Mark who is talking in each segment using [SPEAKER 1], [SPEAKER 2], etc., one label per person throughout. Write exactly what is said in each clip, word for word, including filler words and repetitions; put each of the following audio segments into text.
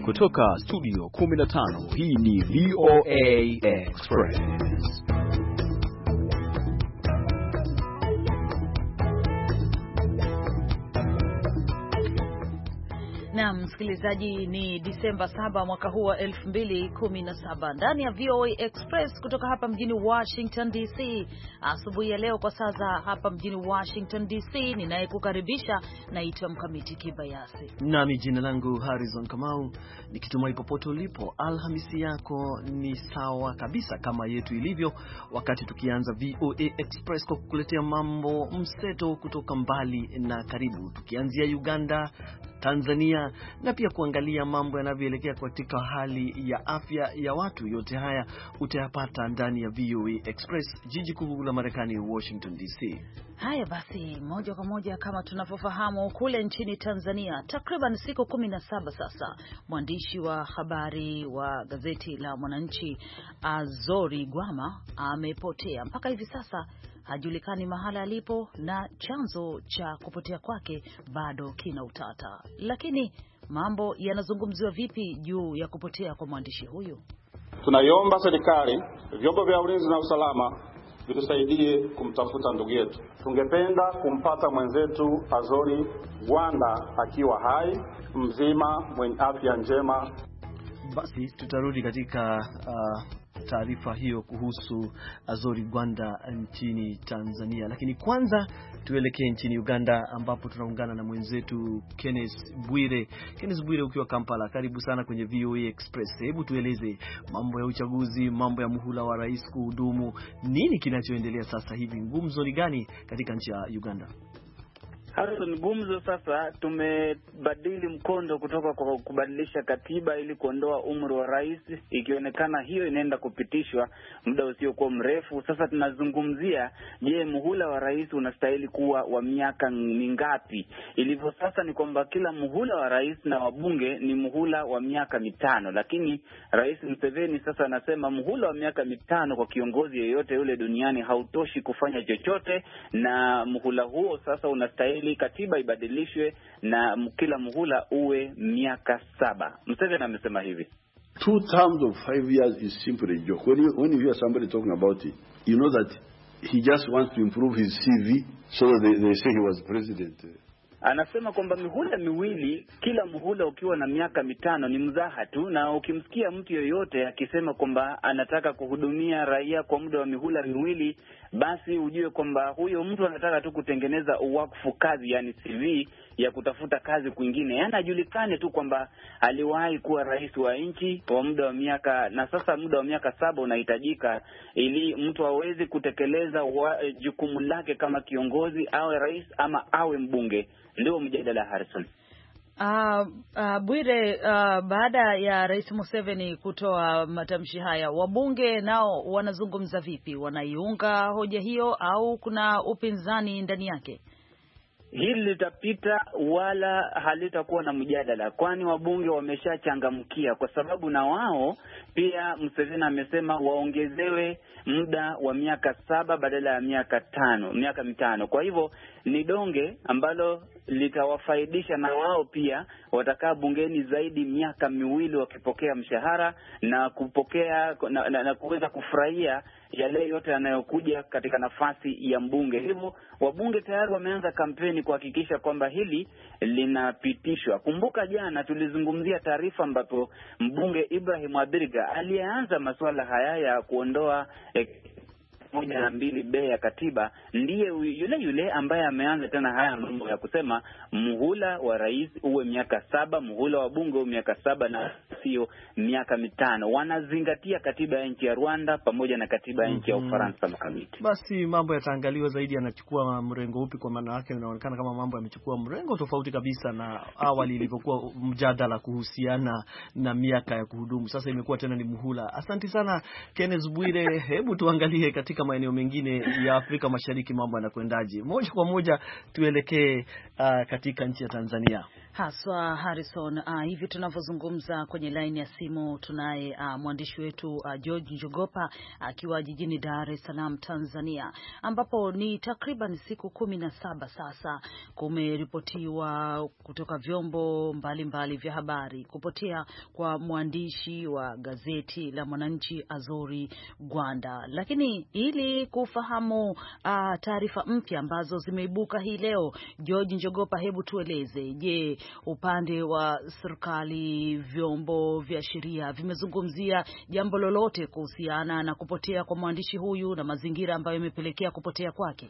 [SPEAKER 1] Kutoka studio kumi na tano, hii ni V O A Express.
[SPEAKER 2] Na msikilizaji, ni Disemba saba mwaka huu wa elfu mbili kumi na saba ndani ya V O A Express kutoka hapa mjini Washington D C. Asubuhi ya leo kwa saa za hapa mjini Washington D C, ninayekukaribisha naitwa Mkamiti Kibayasi.
[SPEAKER 3] Nami jina langu Harrison Kamau, nikitumai popote ulipo Alhamisi yako ni sawa kabisa kama yetu ilivyo, wakati tukianza V O A Express kwa kukuletea mambo mseto kutoka mbali na karibu, tukianzia Uganda, Tanzania na pia kuangalia mambo yanavyoelekea katika hali ya afya ya watu. Yote haya utayapata ndani ya V O A Express, jiji kuu la Marekani, Washington D C.
[SPEAKER 2] Haya basi, moja kwa moja kama tunavyofahamu, kule nchini Tanzania takriban siku kumi na saba sasa, mwandishi wa habari wa gazeti la Mwananchi Azori Gwama amepotea. Mpaka hivi sasa hajulikani mahala alipo na chanzo cha kupotea kwake bado kina utata. Lakini mambo yanazungumziwa vipi juu ya kupotea kwa mwandishi huyu?
[SPEAKER 4] Tunaiomba serikali, vyombo vya ulinzi na usalama vitusaidie kumtafuta ndugu yetu. Tungependa kumpata mwenzetu Azori Gwanda akiwa hai, mzima, mwenye afya njema.
[SPEAKER 3] Basi tutarudi katika uh, taarifa hiyo kuhusu Azori Gwanda nchini Tanzania, lakini kwanza tuelekee nchini Uganda ambapo tunaungana na mwenzetu Kenneth Bwire. Kenneth Bwire, ukiwa Kampala, karibu sana kwenye V O A Express. Hebu tueleze mambo ya uchaguzi, mambo ya muhula wa rais kuhudumu, nini kinachoendelea sasa hivi? Ngumzo ni gani katika nchi ya Uganda?
[SPEAKER 5] Harrison, gumzo sasa, tumebadili mkondo kutoka kwa kubadilisha katiba ili kuondoa umri wa rais, ikionekana hiyo inaenda kupitishwa muda usiokuwa mrefu. Sasa tunazungumzia, je, muhula wa rais unastahili kuwa wa miaka mingapi? Ilivyo sasa ni kwamba kila muhula wa rais na wabunge ni muhula wa miaka mitano, lakini Rais Museveni sasa anasema muhula wa miaka mitano kwa kiongozi yeyote yule duniani hautoshi kufanya chochote, na muhula huo sasa unastahili katiba ibadilishwe na kila muhula uwe miaka saba. Museveni amesema hivi:
[SPEAKER 6] Two terms of five years is simply a joke. When you, when you hear somebody talking about it, you know that he just wants to improve his C V so they, they say he was president.
[SPEAKER 5] Anasema kwamba mihula miwili, kila muhula ukiwa na miaka mitano ni mzaha tu, na ukimsikia mtu yoyote akisema kwamba anataka kuhudumia raia kwa muda wa mihula miwili, basi ujue kwamba huyo mtu anataka tu kutengeneza uwakfu kazi, yani C V ya kutafuta kazi kwingine. Yaani ajulikane tu kwamba aliwahi kuwa rais wa nchi kwa muda wa miaka, na sasa muda wa miaka saba unahitajika ili mtu aweze kutekeleza jukumu lake kama kiongozi, awe rais ama awe mbunge. Ndio mjadala, Harrison.
[SPEAKER 2] Uh, uh, Bwire, uh, baada ya Rais Museveni kutoa matamshi haya, wabunge nao wanazungumza vipi? Wanaiunga hoja hiyo au kuna upinzani ndani yake?
[SPEAKER 5] Hili litapita wala halitakuwa na mjadala, kwani wabunge wameshachangamkia, kwa sababu na wao pia Museveni amesema waongezewe muda wa miaka saba badala ya miaka tano, miaka mitano. Kwa hivyo ni donge ambalo litawafaidisha, na wao pia watakaa bungeni zaidi miaka miwili wakipokea mshahara na kupokea na, na, na kuweza kufurahia yale yote yanayokuja katika nafasi ya mbunge. Hivyo wabunge tayari wameanza kampeni kuhakikisha kwamba hili linapitishwa. Kumbuka jana tulizungumzia taarifa ambapo mbunge Ibrahim Abiriga alianza masuala haya ya kuondoa eh, moja na mbili be ya katiba, ndiye yule yule ambaye ameanza tena haya mambo ya kusema muhula wa rais uwe miaka saba, muhula wa bunge uwe miaka saba na sio miaka mitano. Wanazingatia katiba ya nchi ya Rwanda pamoja na katiba ya nchi ya Ufaransa. Mkamiti,
[SPEAKER 3] basi mambo yataangaliwa zaidi, yanachukua mrengo upi, kwa maana yake inaonekana kama mambo yamechukua mrengo tofauti kabisa na awali ilivyokuwa mjadala kuhusiana na miaka ya kuhudumu. Sasa imekuwa tena ni muhula. Asante sana Kenneth Bwire. Hebu tuangalie katika maeneo mengine ya Afrika Mashariki mambo yanakwendaje. Moja kwa moja tuelekee uh, katika nchi ya Tanzania.
[SPEAKER 2] Haswa Harrison, uh, hivi tunavyozungumza kwenye line ya simu tunaye uh, mwandishi wetu uh, George Njogopa akiwa uh, jijini Dar es Salaam Tanzania, ambapo ni takriban siku kumi na saba sasa kumeripotiwa kutoka vyombo mbalimbali mbali vya habari kupotea kwa mwandishi wa gazeti la Mwananchi Azori Gwanda. Lakini ili kufahamu uh, taarifa mpya ambazo zimeibuka hii leo, George Njogopa, hebu tueleze, je, upande wa serikali, vyombo vya sheria vimezungumzia jambo lolote kuhusiana na kupotea kwa mwandishi huyu na mazingira ambayo yamepelekea kupotea kwake?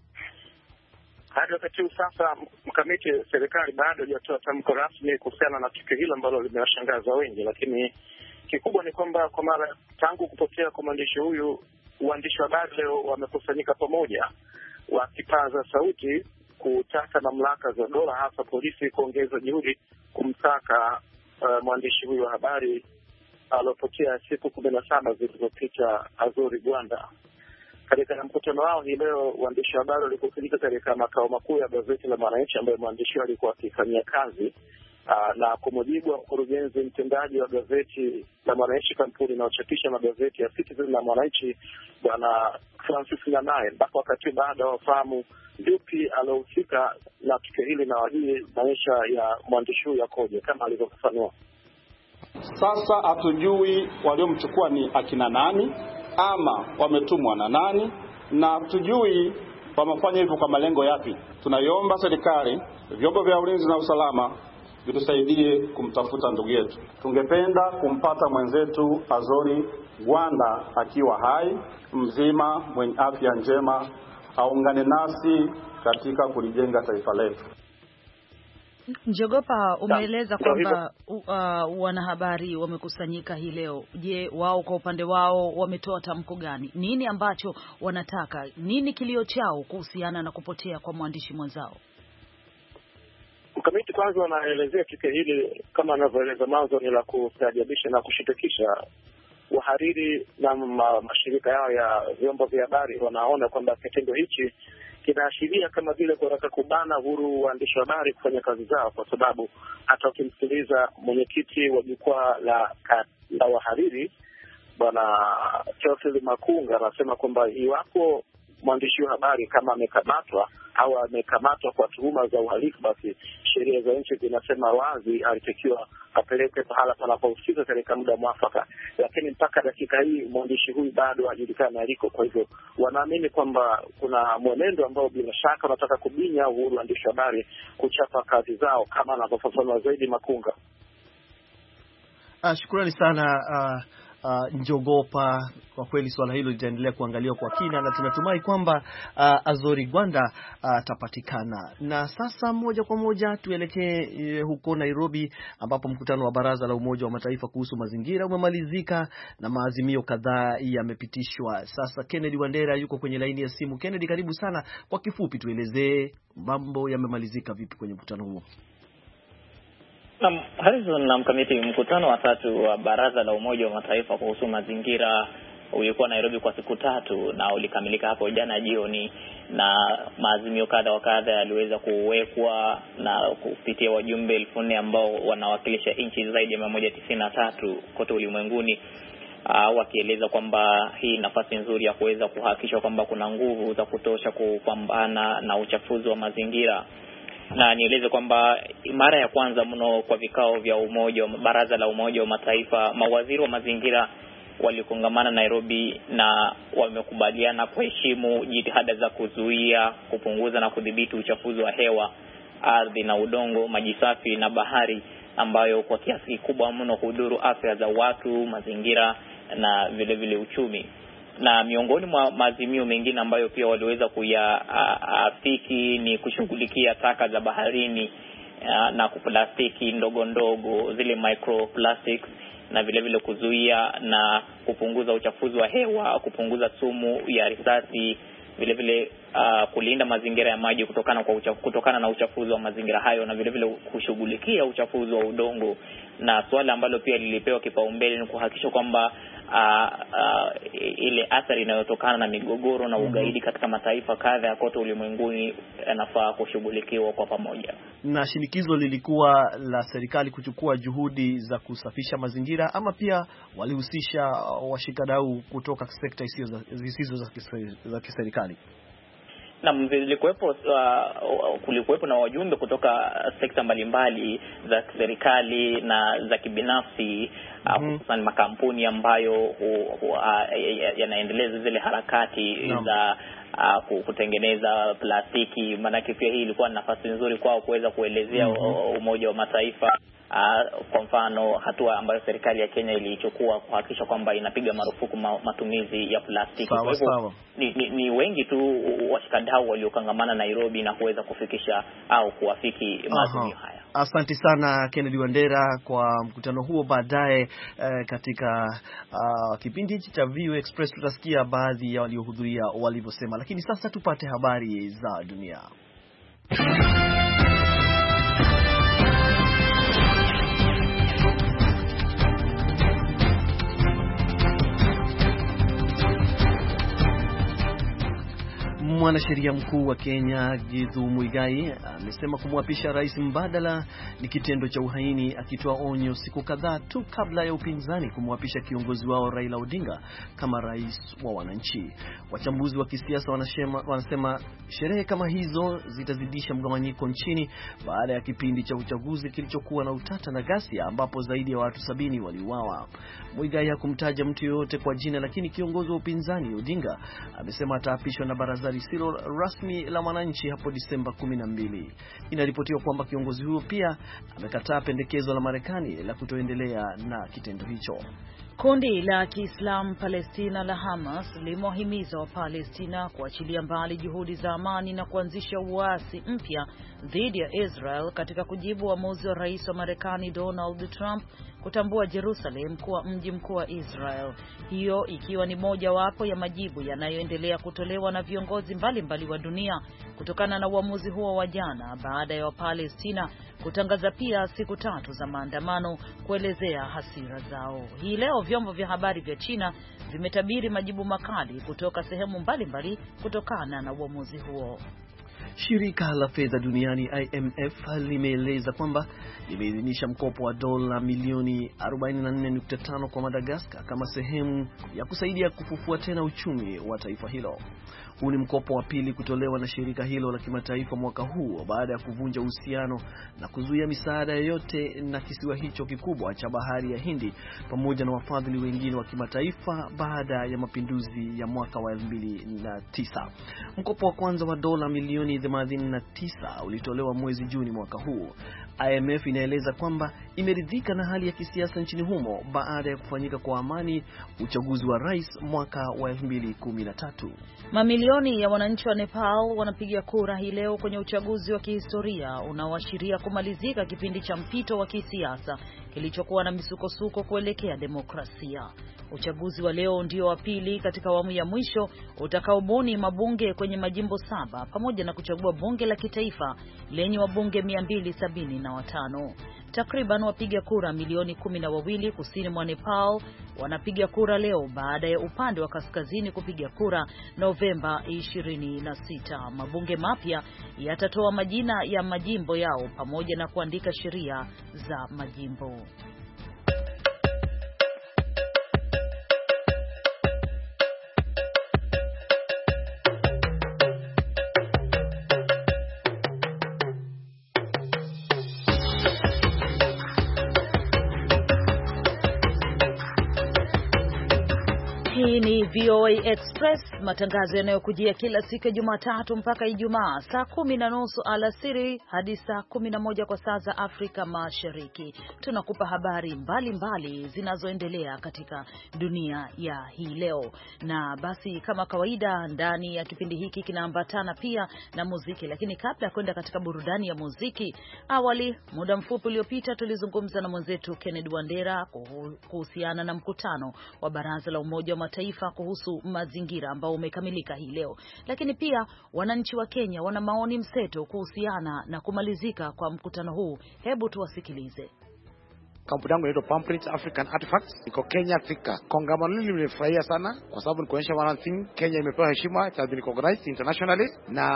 [SPEAKER 7] Hadi wakati huu sasa, mkamiti, serikali bado haijatoa tamko rasmi kuhusiana na tukio hilo ambalo limewashangaza wengi, lakini kikubwa ni kwamba kwa mara tangu kupotea kwa mwandishi huyu, waandishi wa habari leo wamekusanyika pamoja wakipaza sauti kutaka mamlaka za dola hasa polisi kuongeza juhudi kumsaka uh, mwandishi huyu wa habari aliyopotea siku kumi na saba zilizopita, Azori Gwanda. Katika mkutano wao hii leo, waandishi wa habari walikusanyika katika makao makuu ya gazeti la Mwananchi ambayo mwandishi alikuwa akifanyia kazi. Uh, na kwa mujibu wa mkurugenzi mtendaji wa gazeti la Mwananchi, kampuni inayochapisha magazeti ya Citizen na Mwananchi, Bwana Francis Nanae, mpaka wakati baada ya wafahamu yupi alohusika na tukio hili na wajue maisha ya mwandishi huyu yakoje, kama alivyofafanua.
[SPEAKER 4] Sasa hatujui waliomchukua ni akina nani ama wametumwa na nani, na hatujui wamefanya hivyo kwa malengo yapi. Tunaiomba serikali, vyombo vya ulinzi na usalama vitusaidie kumtafuta ndugu yetu. Tungependa kumpata mwenzetu Azori Gwanda akiwa hai, mzima, mwenye afya njema, aungane nasi katika kulijenga taifa letu.
[SPEAKER 2] Njogopa, umeeleza kwamba uh, wanahabari wamekusanyika hii leo. Je, wao kwa upande wao wametoa tamko gani? Nini ambacho wanataka? Nini kilio chao kuhusiana na kupotea kwa mwandishi mwenzao?
[SPEAKER 7] Mkamiti, kwanza wanaelezea tukio hili kama anavyoeleza mwanzo ni la kustaajabisha na kushitukisha. Wahariri na ma, mashirika yao ya vyombo vya habari wanaona kwamba kitendo hichi kinaashiria kama vile kutaka kubana uhuru waandishi wa habari kufanya kazi zao, kwa sababu hata ukimsikiliza mwenyekiti wa jukwaa la, la wahariri Bwana Teofili Makunga anasema kwamba iwapo mwandishi wa habari kama amekamatwa au amekamatwa kwa tuhuma za uhalifu, basi sheria za nchi zinasema wazi alitakiwa apelekwe pahala panapohusika katika muda mwafaka. Lakini mpaka dakika hii mwandishi huyu bado hajulikani aliko. Kwa hivyo wanaamini kwamba kuna mwenendo ambao bila shaka wanataka kubinya uhuru wa waandishi wa habari kuchapa kazi zao, kama anavyofafanua zaidi Makunga.
[SPEAKER 3] Ah, shukrani sana uh... Uh, Njogopa. Kwa kweli swala hilo litaendelea kuangaliwa kwa kina na tunatumai kwamba uh, Azori Gwanda atapatikana. Uh, na sasa moja kwa moja tuelekee uh, huko Nairobi, ambapo mkutano wa Baraza la Umoja wa Mataifa kuhusu mazingira umemalizika na maazimio kadhaa yamepitishwa. Sasa Kennedy Wandera yuko kwenye laini ya simu. Kennedy, karibu sana. Kwa kifupi tuelezee mambo yamemalizika vipi kwenye mkutano huo?
[SPEAKER 8] Na Harrison na mkamiti, mkutano wa tatu wa Baraza la Umoja wa Mataifa kuhusu mazingira ulikuwa Nairobi kwa siku tatu na ulikamilika hapo jana jioni, na maazimio kadha wa kadha yaliweza kuwekwa na kupitia wajumbe elfu nne ambao wanawakilisha nchi zaidi ya mia moja tisini na tatu kote ulimwenguni, uh, wakieleza kwamba hii nafasi nzuri ya kuweza kuhakikisha kwamba kuna nguvu za kutosha kupambana na uchafuzi wa mazingira. Na nieleze kwamba mara ya kwanza mno kwa vikao vya umoja Baraza la Umoja wa Mataifa, mawaziri wa mazingira walikongamana Nairobi na wamekubaliana kuheshimu jitihada za kuzuia, kupunguza na kudhibiti uchafuzi wa hewa, ardhi na udongo, maji safi na bahari, ambayo kwa kiasi kikubwa mno hudhuru afya za watu, mazingira na vile vile uchumi. Na miongoni mwa maazimio mengine ambayo pia waliweza kuyaafiki ni kushughulikia taka za baharini na plastiki ndogo ndogo, zile microplastics, na vile vile kuzuia na kupunguza uchafuzi wa hewa, kupunguza sumu ya risasi, vile vile uh, kulinda mazingira ya maji kutokana kwa uchafu, kutokana na uchafuzi wa mazingira hayo, na vile vile kushughulikia uchafuzi wa udongo. Na swala ambalo pia lilipewa kipaumbele ni kuhakikisha kwamba uh, uh, ile athari inayotokana na migogoro na ugaidi katika mataifa kadha kote ulimwenguni yanafaa kushughulikiwa kwa pamoja.
[SPEAKER 3] Na shinikizo lilikuwa la serikali kuchukua juhudi za kusafisha mazingira, ama pia walihusisha washikadau kutoka sekta zisizo za kiserikali?
[SPEAKER 8] Na mlikuwepo uh, kulikuwepo na wajumbe kutoka sekta mbalimbali za serikali na za kibinafsi, hususan mm-hmm. makampuni ambayo uh, uh, yanaendeleza zile harakati no. za uh, kutengeneza plastiki. Maana pia hii ilikuwa nafasi nzuri kwao kuweza kuelezea mm-hmm. Umoja wa Mataifa Uh, kwa mfano hatua ambayo serikali ya Kenya ilichukua kuhakikisha kwamba inapiga marufuku ma, matumizi ya plastiki.
[SPEAKER 3] Sawa, sawa.
[SPEAKER 8] Ni, ni, ni wengi tu washikadau waliokangamana Nairobi na kuweza kufikisha au kuafiki maazimio haya.
[SPEAKER 3] Asante sana Kennedy Wandera kwa mkutano huo. Baadaye eh, katika uh, kipindi hiki cha V O A Express tutasikia baadhi ya waliohudhuria walivyosema, lakini sasa tupate habari za dunia. Mwanasheria mkuu wa Kenya Githu Muigai amesema kumwapisha rais mbadala ni kitendo cha uhaini, akitoa onyo siku kadhaa tu kabla ya upinzani kumwapisha kiongozi wao Raila Odinga kama rais wa wananchi. Wachambuzi wa kisiasa wanasema, wanasema sherehe kama hizo zitazidisha mgawanyiko nchini baada ya kipindi cha uchaguzi kilichokuwa na utata na ghasia ambapo zaidi ya watu sabini waliuawa. Muigai hakumtaja mtu yoyote kwa jina, lakini kiongozi wa upinzani Odinga amesema ataapishwa na baraza lisilo rasmi la wananchi hapo Disemba kumi na mbili. Inaripotiwa kwamba kiongozi huyo pia amekataa pendekezo la Marekani la kutoendelea na kitendo hicho.
[SPEAKER 2] Kundi la Kiislamu Palestina la Hamas limewahimiza wa Palestina kuachilia mbali juhudi za amani na kuanzisha uasi mpya dhidi ya Israel katika kujibu uamuzi wa rais wa Marekani Donald Trump kutambua Jerusalem kuwa mji mkuu wa Israel. Hiyo ikiwa ni moja wapo ya majibu yanayoendelea kutolewa na viongozi mbalimbali wa dunia kutokana na uamuzi huo wa jana, baada ya Wapalestina kutangaza pia siku tatu za maandamano kuelezea hasira zao. Hii leo vyombo vya habari vya China vimetabiri majibu makali kutoka sehemu mbalimbali kutokana na uamuzi huo.
[SPEAKER 3] Shirika la fedha duniani I M F limeeleza kwamba limeidhinisha mkopo wa dola milioni arobaini na nne nukta tano kwa Madagascar kama sehemu ya kusaidia kufufua tena uchumi wa taifa hilo. Huu ni mkopo wa pili kutolewa na shirika hilo la kimataifa mwaka huu baada ya kuvunja uhusiano na kuzuia misaada yoyote na kisiwa hicho kikubwa cha bahari ya Hindi pamoja na wafadhili wengine wa kimataifa baada ya mapinduzi ya mwaka wa elfu mbili na tisa. Mkopo wa kwanza wa dola milioni themanini na tisa ulitolewa mwezi Juni mwaka huu. I M F inaeleza kwamba imeridhika na hali ya kisiasa nchini humo baada ya kufanyika kwa amani uchaguzi wa rais mwaka wa elfu mbili kumi na tatu.
[SPEAKER 2] Mamilioni ya wananchi wa Nepal wanapiga kura hii leo kwenye uchaguzi wa kihistoria unaoashiria kumalizika kipindi cha mpito wa kisiasa kilichokuwa na misukosuko kuelekea demokrasia. Uchaguzi wa leo ndio wa pili katika awamu ya mwisho utakaobuni mabunge kwenye majimbo saba pamoja na kuchagua bunge la kitaifa lenye wabunge mia mbili sabini na watano. Takriban wapiga kura milioni kumi na wawili kusini mwa Nepal wanapiga kura leo baada ya upande wa kaskazini kupiga kura Novemba ishirini na sita. Mabunge mapya yatatoa majina ya majimbo yao pamoja na kuandika sheria za majimbo. Hii ni V O A Express, matangazo yanayokujia kila siku ya Jumatatu mpaka Ijumaa saa kumi na nusu alasiri hadi saa kumi na moja kwa saa za Afrika Mashariki. Tunakupa habari mbalimbali zinazoendelea katika dunia ya hii leo. Na basi kama kawaida ndani ya kipindi hiki kinaambatana pia na muziki, lakini kabla ya kwenda katika burudani ya muziki, awali muda mfupi uliopita tulizungumza na mwenzetu Kennedy Wandera kuhusiana na mkutano wa Baraza la Umoja wa Mataifa kuhusu mazingira ambao umekamilika hii leo. Lakini pia wananchi wa Kenya wana maoni mseto kuhusiana na kumalizika kwa mkutano huu. Hebu tuwasikilize.
[SPEAKER 9] Kampuni yangu inaitwa Palmprints African Artifacts, iko Kenya Thika. Kongamano hili nimefurahia sana kwa sababu ni kuonyesha one thing, Kenya imepewa heshima, it has been recognized internationally,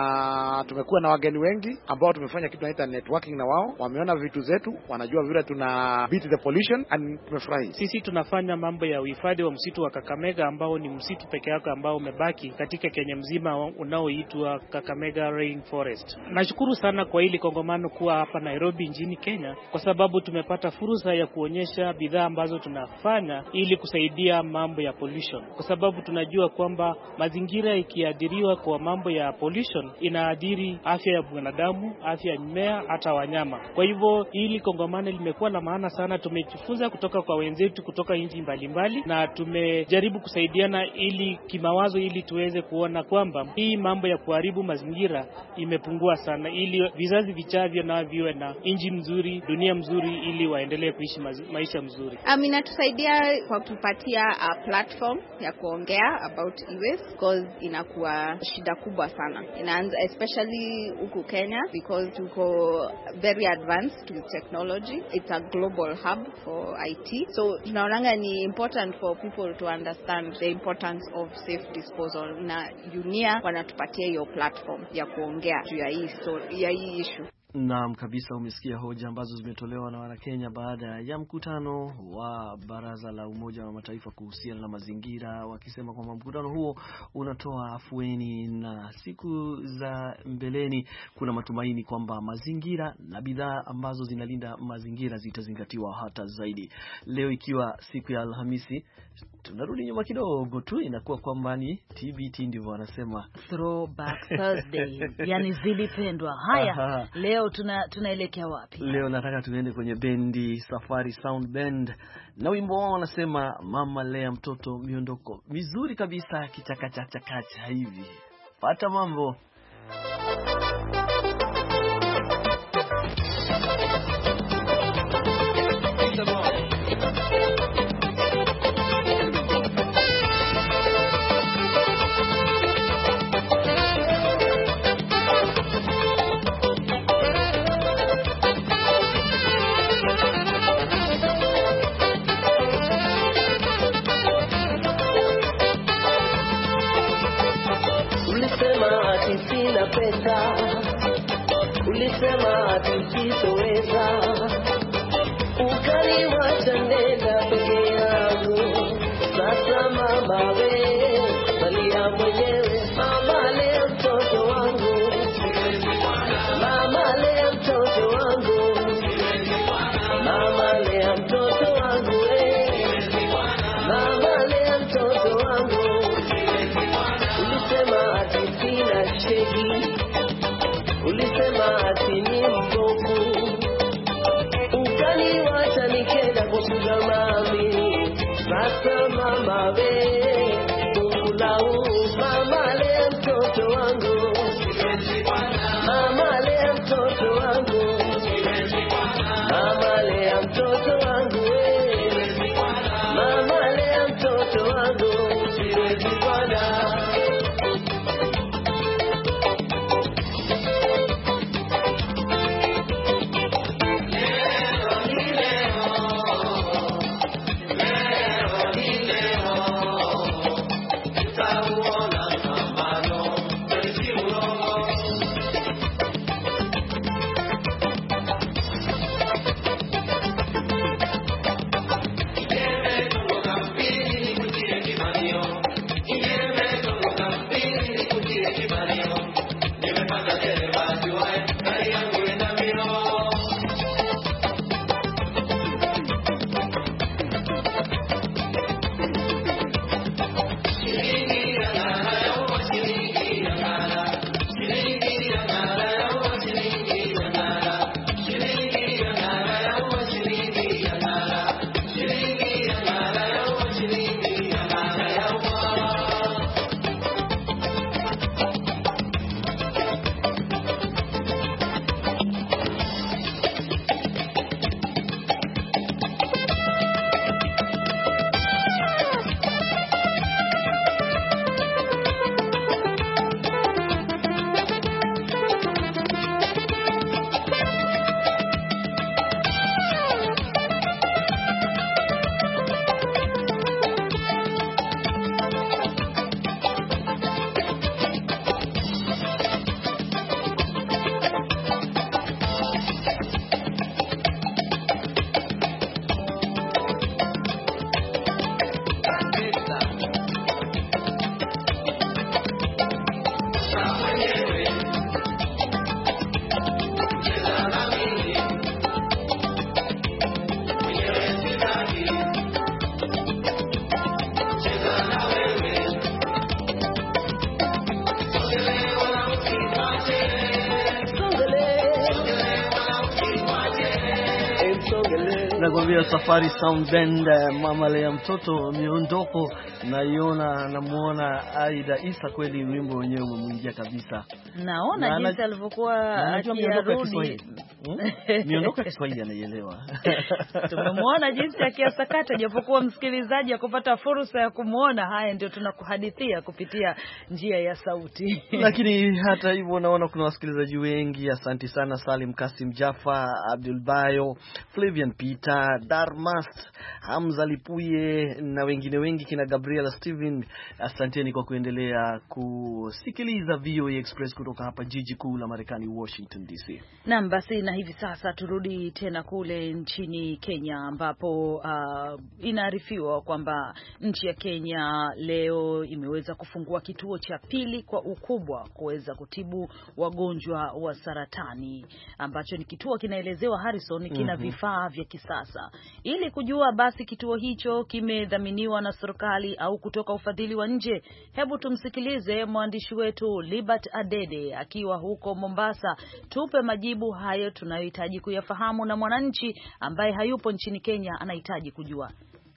[SPEAKER 9] na tumekuwa na wageni wengi ambao tumefanya kitu tunaita networking na wao. Wameona vitu zetu, wanajua vile tuna beat the pollution, and tumefurahi.
[SPEAKER 10] Sisi tunafanya mambo ya uhifadhi wa msitu wa Kakamega ambao ni msitu peke yake ambao umebaki katika Kenya mzima unaoitwa Kakamega Rainforest. Nashukuru sana kwa hili kongamano kuwa hapa Nairobi nchini Kenya, kwa sababu tumepata fursa ya kuonyesha bidhaa ambazo tunafanya ili kusaidia mambo ya pollution, kwa sababu tunajua kwamba mazingira ikiadhiriwa kwa mambo ya pollution inaadhiri afya ya binadamu, afya ya mimea, hata wanyama. Kwa hivyo hili kongamano limekuwa la maana sana. Tumejifunza kutoka kwa wenzetu kutoka nchi mbalimbali na tumejaribu kusaidiana ili kimawazo, ili tuweze kuona kwamba hii mambo ya kuharibu mazingira imepungua sana, ili vizazi vichavyo na viwe na nchi mzuri, dunia mzuri, ili waendelee kuishi maisha mzuri.
[SPEAKER 11] Um, inatusaidia kwa kutupatia a platform ya kuongea about e-waste, because inakuwa shida kubwa sana. Inaanza especially huku Kenya because tuko very advanced with technology. It's a global hub for I T. So tunaonanga ni important for people to understand the importance of safe disposal, na UNIA wanatupatia hiyo platform ya kuongea juu ya hii story, ya hii issue.
[SPEAKER 3] Naam kabisa, umesikia hoja ambazo zimetolewa na Wanakenya baada ya mkutano wa Baraza la Umoja wa Mataifa kuhusiana na mazingira, wakisema kwamba mkutano huo unatoa afueni na siku za mbeleni kuna matumaini kwamba mazingira na bidhaa ambazo zinalinda mazingira zitazingatiwa hata zaidi. Leo ikiwa siku ya Alhamisi, tunarudi nyuma kidogo tu, inakuwa kwamba ni T B T, ndivyo wanasema
[SPEAKER 2] Throwback Thursday, yani zilipendwa. Haya, aha. Leo tuna tunaelekea wapi?
[SPEAKER 3] Leo nataka tuende kwenye bendi Safari Sound Band na wimbo wao wanasema Mama Lea Mtoto, miondoko mizuri kabisa, kichakachakacha hivi. Pata mambo.
[SPEAKER 12] Pesa, ulisema atisitoweza, ukaniwacha nenda peke yangu. Sasa mama we, walia mwenyewe. Mama lea mtoto wangu, mama lea mtoto wangu, mama lea mtoto wangu we, mama lea mtoto wangu. Ulisema atisina shegi, ulisema ati ni mbovu, ukaniwacha nikenda kusuga mami. Sasa mama we, ulau mama lea mtoto wangu, mama lea mtoto wangu, mama lea mtoto wangu we, mama lea mtoto wangu, siwezi bwana.
[SPEAKER 3] Nakwambia Safari Sound Band, mama lea mtoto miondoko, naiona namuona Aida Isa, kweli wimbo wenyewe umemwingia kabisa.
[SPEAKER 2] Naona na jinsi alivyokuwa akirudi.
[SPEAKER 3] Miondoko Kiswahili anaielewa.
[SPEAKER 2] Tumemuona jinsi akiyasakata, japokuwa msikilizaji akupata fursa ya kumuona. Haya ndio tunakuhadithia kupitia njia ya sauti.
[SPEAKER 3] Lakini hata hivyo naona kuna wasikilizaji wengi. Asante sana Salim Kasim Jaffa, Abdul Bayo, Flavian Peter, Darmas, Hamza Lipuye na wengine wengi, kina Gabriela Steven. Asanteni kwa kuendelea kusikiliza V O A Express kutoka hapa jiji kuu la Marekani, Washington D C.
[SPEAKER 2] Naam, basi na hivi sasa turudi tena kule nchini Kenya, ambapo uh, inaarifiwa kwamba nchi ya Kenya leo imeweza kufungua kituo cha pili kwa ukubwa kuweza kutibu wagonjwa wa saratani, ambacho ni kituo kinaelezewa Harrison kina mm-hmm. vifaa vya kisasa. Ili kujua basi kituo hicho kimedhaminiwa na serikali au kutoka ufadhili wa nje, hebu tumsikilize mwandishi wetu Libert Adede akiwa huko Mombasa. Tupe majibu hayo tunayohitaji kuyafahamu, na mwananchi ambaye hayupo nchini Kenya anahitaji kujua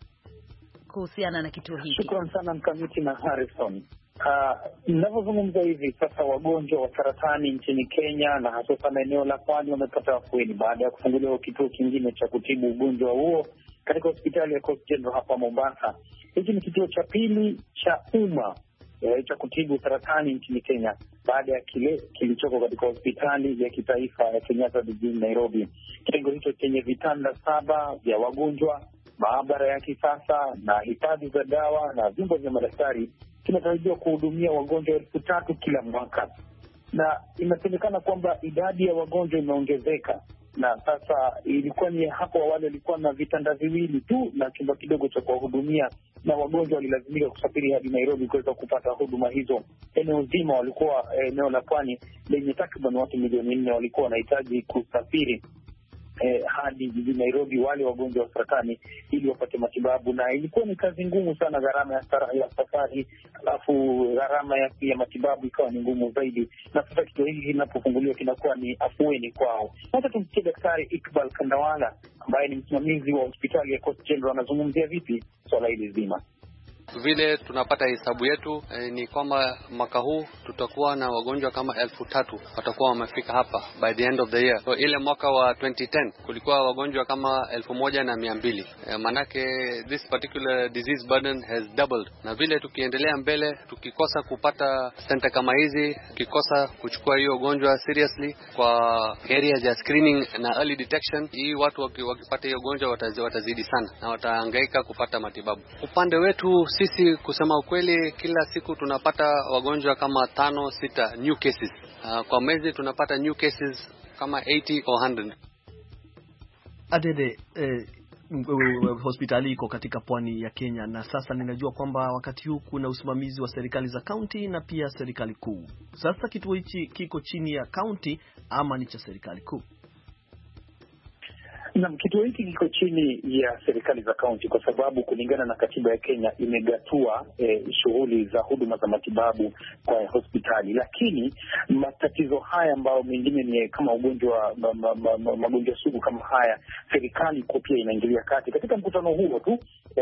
[SPEAKER 2] kuhusiana na kituo hiki.
[SPEAKER 13] Shukrani sana Mkamiti na Harrison. Uh, ninavyozungumza hivi sasa, wagonjwa wa saratani nchini Kenya na hasa sana eneo la Pwani wamepata afueni baada ya kufunguliwa kituo kingine cha kutibu ugonjwa huo katika hospitali ya Coast General hapa Mombasa. Hiki ni kituo cha pili cha umma eh, cha kutibu saratani nchini Kenya baada ya kile kilichoko katika hospitali ya kitaifa ya Kenyatta jijini Nairobi. Kitengo hicho chenye vitanda saba vya wagonjwa, maabara ya kisasa na hifadhi za dawa na vyumba vya madaktari kinatarajiwa kuhudumia wagonjwa elfu tatu kila mwaka, na inasemekana kwamba idadi ya wagonjwa imeongezeka, na sasa ilikuwa ni hapo awali walikuwa na vitanda viwili tu na chumba kidogo cha kuwahudumia, na wagonjwa walilazimika kusafiri hadi Nairobi kuweza kupata huduma hizo. Eneo zima walikuwa eneo la Pwani lenye takriban watu milioni nne walikuwa wanahitaji kusafiri Eh, hadi jijini Nairobi wale wagonjwa wa saratani ili wapate matibabu, na ilikuwa ni kazi ngumu sana, gharama ya, ya safari alafu gharama ya, ya matibabu ikawa ni ngumu zaidi, na sasa kituo hiki kinapofunguliwa kinakuwa ni afueni kwao. Sasa tumsikie Daktari Iqbal Kandawala ambaye ni msimamizi wa hospitali ya Coast General, anazungumzia vipi swala hili zima.
[SPEAKER 14] Vile tunapata hesabu yetu eh, ni kwamba mwaka huu tutakuwa na wagonjwa kama elfu tatu watakuwa wamefika hapa by the end of the year. So ile mwaka wa twenty ten kulikuwa wagonjwa kama elfu moja na mia mbili. Eh, manake this particular disease burden has doubled. Na vile tukiendelea mbele, tukikosa kupata center kama hizi, tukikosa kuchukua hiyo ugonjwa seriously kwa areas ya screening na early detection, hii watu wakipata hiyo ugonjwa watazidi sana na watahangaika kupata matibabu. Upande wetu sisi kusema ukweli, kila siku tunapata wagonjwa kama tano sita new cases. Uh, kwa mwezi tunapata new cases kama eighty or one hundred.
[SPEAKER 3] Adede, eh, hospitali iko katika pwani ya Kenya, na sasa ninajua kwamba wakati huu kuna usimamizi wa serikali za county na pia serikali kuu. Sasa kituo hichi kiko chini ya county ama ni cha serikali kuu?
[SPEAKER 13] Na kituo hiki kiko chini ya serikali za kaunti kwa sababu kulingana na katiba ya Kenya imegatua eh, shughuli za huduma za matibabu kwa hospitali, lakini matatizo haya ambayo mengine ni kama ugonjwa ma, ma, ma, ma, magonjwa sugu kama haya, serikali kwa pia inaingilia kati. Katika mkutano huo tu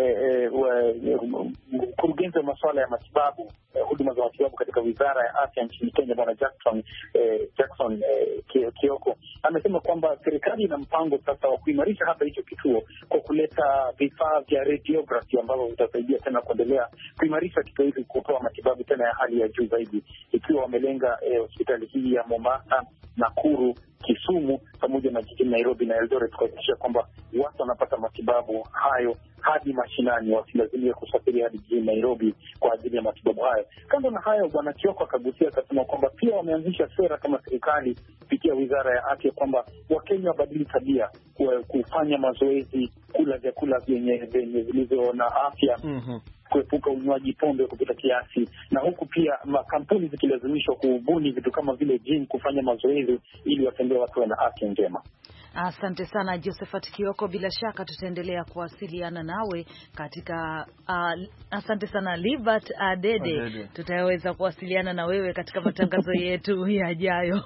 [SPEAKER 13] mkurugenzi eh, eh, wa masuala ya matibabu eh, huduma za matibabu katika Wizara ya Afya nchini Kenya, Bwana Jackson eh, Jackson eh, Kioko amesema kwamba serikali ina mpango sasa wa kuimarisha hapa hicho kituo kwa kuleta vifaa vya radiography ambavyo vitasaidia tena kuendelea kuimarisha kituo hiki kutoa matibabu tena ya hali ya juu zaidi, ikiwa wamelenga eh, hospitali hii ya Mombasa, Nakuru, Kisumu pamoja na jijini Nairobi na Eldoret kuhakikisha kwamba watu wanapata matibabu hayo hadi mashinani, wasilazimike kusafiri hadi jijini Nairobi kwa ajili ya matibabu hayo. Kando na hayo, Bwana Kioko akagusia akasema kwamba pia wameanzisha sera kama serikali kupitia Wizara ya Afya kwamba Wakenya wabadili tabia, kufanya mazoezi, kula vyakula vyenye vilivyo na afya, mm-hmm. kuepuka unywaji pombe kupita kiasi, na huku pia makampuni zikilazimishwa kubuni vitu kama vile gym kufanya mazoezi ili watembee watu na afya njema.
[SPEAKER 2] Asante sana Josephat Kioko, bila shaka tutaendelea kuwasiliana nawe katika uh, asante sana Libert Adede, Adede. Tutaweza kuwasiliana na wewe katika matangazo yetu yajayo.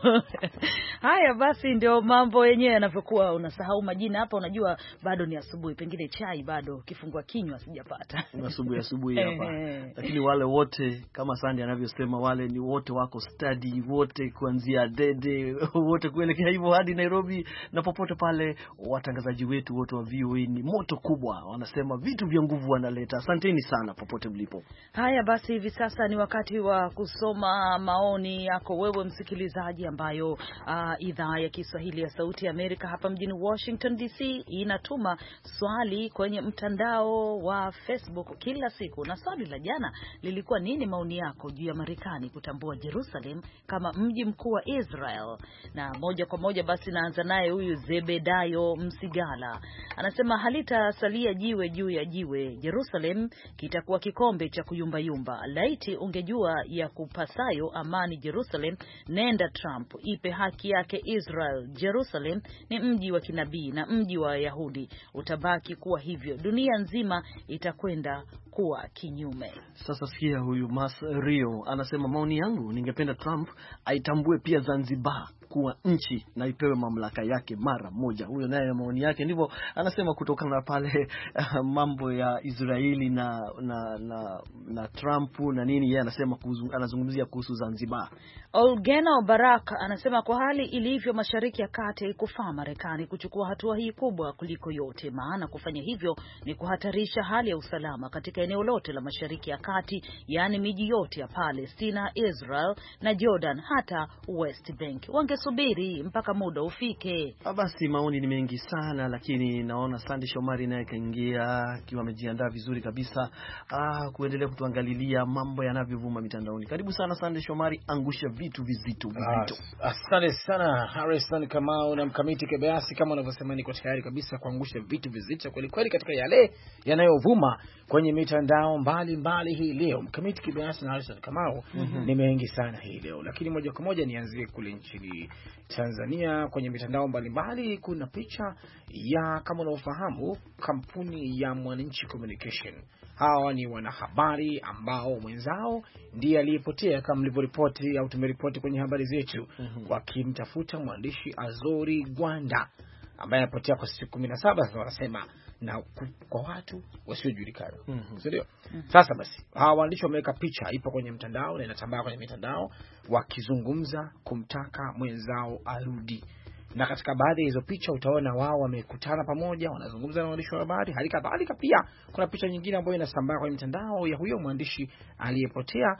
[SPEAKER 2] Haya basi, ndio mambo yenyewe yanavyokuwa. Unasahau majina hapa, unajua bado ni asubuhi, pengine chai bado kifungua kinywa sijapata.
[SPEAKER 3] Asubuhi asubuhi hapa. Lakini wale wote kama Sandy anavyosema, wale ni wote wako study, wote kuanzia Adede, wote kuelekea hivyo hadi Nairobi na popote pale. Watangazaji wetu wote wa V O A ni moto kubwa, wanasema vitu vya nguvu wanaleta. Asanteni sana popote mlipo.
[SPEAKER 2] Haya basi, hivi sasa ni wakati wa kusoma maoni yako wewe msikilizaji, ambayo uh, idhaa ya Kiswahili ya Sauti ya Amerika hapa mjini Washington D C inatuma swali kwenye mtandao wa Facebook kila siku. Na swali la jana lilikuwa, nini maoni yako juu ya Marekani kutambua Jerusalem kama mji mkuu wa Israel? Na moja kwa moja basi naanza naye huyu Zebedayo Msigala. Anasema halitasalia jiwe juu ya jiwe, Jerusalem kitakuwa kikombe cha kuyumba yumba. Laiti ungejua ya kupasayo amani Jerusalem, nenda Trump, ipe haki yake Israel. Jerusalem ni mji wa kinabii na mji wa Yahudi, utabaki kuwa hivyo, dunia nzima itakwenda kuwa kinyume.
[SPEAKER 3] Sasa sikia huyu Mas Rio anasema, maoni yangu, ningependa Trump aitambue pia Zanzibar kuwa nchi na ipewe mamlaka yake mara moja. Huyo naye maoni yake ndivyo anasema, kutokana na pale uh, mambo ya Israeli na na na, na Trump na nini. Yeye anasema anazungumzia kuhusu Zanzibar.
[SPEAKER 2] Olgeno Barak anasema, kwa hali ilivyo Mashariki ya Kati kufaa Marekani kuchukua hatua hii kubwa kuliko yote, maana kufanya hivyo ni kuhatarisha hali ya usalama katika eneo lote la Mashariki ya Kati, yani miji yote ya Palestina, Israel na Jordan, hata West Bank. Wangesubiri mpaka muda ufike.
[SPEAKER 3] Basi maoni ni mengi sana, lakini naona Sandy Shomari naye kaingia akiwa amejiandaa vizuri kabisa ah kuendelea kutuangalilia mambo yanavyovuma mitandaoni. Karibu sana Sandy Shomari, angusha vitu vizito vizito.
[SPEAKER 15] Asante sana Harrison Kamau na Mkamiti Kibayasi, kama unavyosema niko tayari kabisa kuangusha vitu vizito kweli kweli katika yale yanayovuma kwenye mitandao mbali mbali hii leo. Mkamiti Kibayasi na Harrison Kamau mm-hmm. ni mengi sana hii leo, lakini moja kwa moja nianzie kule nchini Tanzania. Kwenye mitandao mbalimbali kuna picha ya, kama unaofahamu, kampuni ya Mwananchi Communication. Hawa ni wanahabari ambao mwenzao ndiye aliyepotea kama mlivyoripoti au tumeripoti kwenye habari zetu, mm-hmm. wakimtafuta mwandishi Azori Gwanda ambaye anapotea kwa siku kumi na saba sasa, wanasema, na kwa watu wasiojulikana. Mm-hmm. Ndio. Mm-hmm. Sasa basi hawa waandishi wameweka picha, ipo kwenye mtandao na inatambaa kwenye mitandao, wakizungumza kumtaka mwenzao arudi. Na katika baadhi ya hizo picha utaona wao wamekutana pamoja, wanazungumza na waandishi wa habari. Hali kadhalika pia kuna picha nyingine ambayo inasambaa kwenye mitandao ya huyo mwandishi aliyepotea,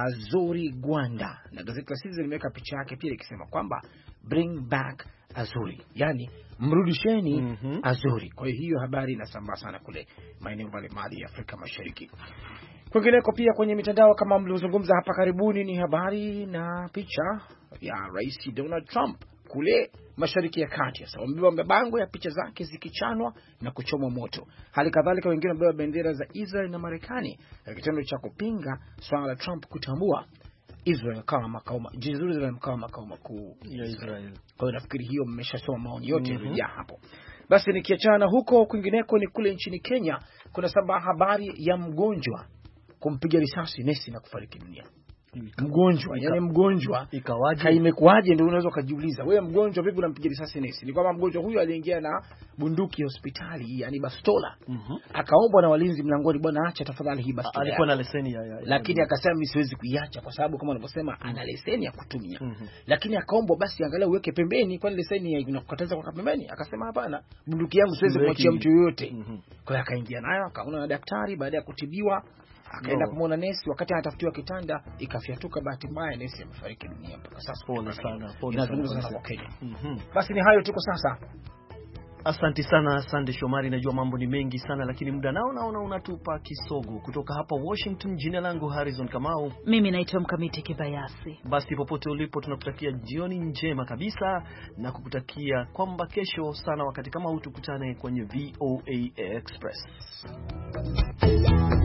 [SPEAKER 15] Azori Gwanda, na gazeti la Citizen limeweka picha yake pia ikisema kwamba bring back Azori, yani mrudisheni mm-hmm. Azori. Kwa hiyo habari inasambaa sana kule maeneo mbalimbali ya Afrika Mashariki. Kwingineko pia kwenye mitandao kama mliozungumza hapa karibuni ni habari na picha ya Rais Donald Trump kule Mashariki ya Kati. Sasa wamebeba mabango ya picha zake zikichanwa na kuchomwa moto. Hali kadhalika wengine wamebeba bendera za Israel na Marekani, kitendo cha kupinga swala la Trump kutambua Israel kama makao makuu, Jerusalem kama makao makuu ya Israel. Kwa hiyo nafikiri hiyo mmeshasoma maoni yote mm-hmm. ya hapo. Basi nikiachana huko, kwingineko ni kule nchini Kenya kuna saba habari ya mgonjwa kumpiga risasi nesi na kufariki dunia. Mgonjwa, yani mgonjwa ikawaje, imekuaje? Ndio unaweza kujiuliza wewe, mgonjwa vipi unampiga risasi nesi? Ni kwamba mgonjwa huyu aliingia na bunduki hospitali, yani bastola. Mm-hmm. Akaombwa na walinzi mlangoni, bwana acha tafadhali hii bastola. Alikuwa na leseni ya, ya, ya lakini akasema mimi siwezi kuiacha kwa sababu kama unavyosema ana leseni ya kutumia. Mm-hmm. Lakini akaombwa basi angalau uweke pembeni, kwani leseni inakukataza kwa pembeni. Akasema hapana, bunduki yangu siwezi kumwachia mtu yoyote. Mm-hmm. Kwa hiyo akaingia nayo, akaona na daktari, baada ya kutibiwa akaenda no. kumwona nesi. Wakati anatafutiwa kitanda ikafyatuka, bahati mbaya nesi amefariki dunia mpaka sasa. Pole sana, pole sana kwa Kenya. Mm-hmm. Basi ni hayo tuko sasa.
[SPEAKER 3] Asante sana Sande Shomari, najua mambo ni mengi sana lakini muda nao naona unatupa kisogo. Kutoka hapa Washington, jina langu Harrison Kamau,
[SPEAKER 2] mimi naitwa Mkamiti Kibayasi.
[SPEAKER 3] Basi popote ulipo tunakutakia jioni njema kabisa na kukutakia kwamba kesho sana wakati kama huu tukutane kwenye V O A Express.